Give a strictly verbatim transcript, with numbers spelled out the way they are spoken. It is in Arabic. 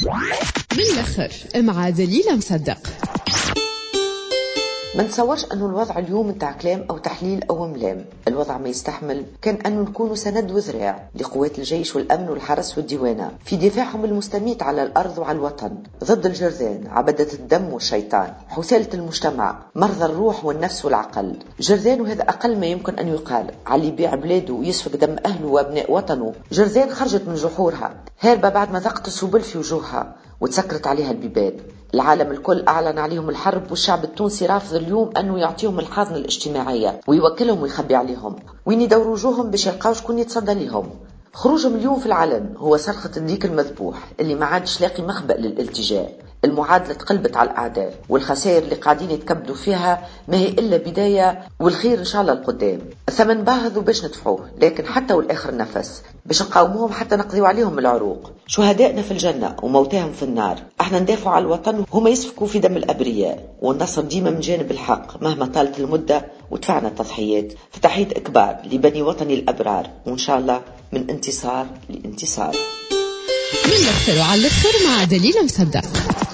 من الآخر مع دليل مصدق. ما نتصورش أنه الوضع اليوم نتاع كلام أو تحليل أو ملام. الوضع ما يستحمل كان أنه نكونوا سند وذراع لقوات الجيش والأمن والحرس والديوانة في دفاعهم المستميت على الأرض وعلى الوطن ضد الجرذان، عبدة الدم والشيطان، حثالة المجتمع، مرضى الروح والنفس والعقل. جرذان، وهذا أقل ما يمكن أن يقال على اللي يبيع بلاده ويسفك دم أهله وأبناء وطنه. جرذان خرجت من جحورها هاربة بعد ما ذقت السبل في وجوهها وتسكرت عليها البيبان. العالم الكل أعلن عليهم الحرب، والشعب التونسي رافض اليوم أنه يعطيهم الحاضنة الاجتماعية ويوكلهم ويخبي عليهم وين يدوروا وجوههم باش يلقاو شكون يتصدى لهم. خروجهم اليوم في العلن هو صرخة الديك المذبوح اللي ما عادش لاقي مخبأ للالتجاء. المعادلة تقلبت على الأعداء، والخسائر اللي قاعدين يتكبدوا فيها ما هي إلا بداية، والخير إن شاء الله القدام. الثمن باهظ وباش ندفعوه، لكن حتى والآخر نفس باش نقاوموهم حتى نقضيوا عليهم العروق. شهدائنا في الجنة وموتاهم في النار. احنا ندافعوا على الوطن وهما يسفكوا في دم الأبرياء، والنصر ديما من جانب الحق مهما طالت المدة ودفعنا التضحيات. فتحية إكبار لبني وطني الأبرار، وإن شاء الله من انتصار لانتصار. من الآخر وعلى الآخر مع دليل مصدق.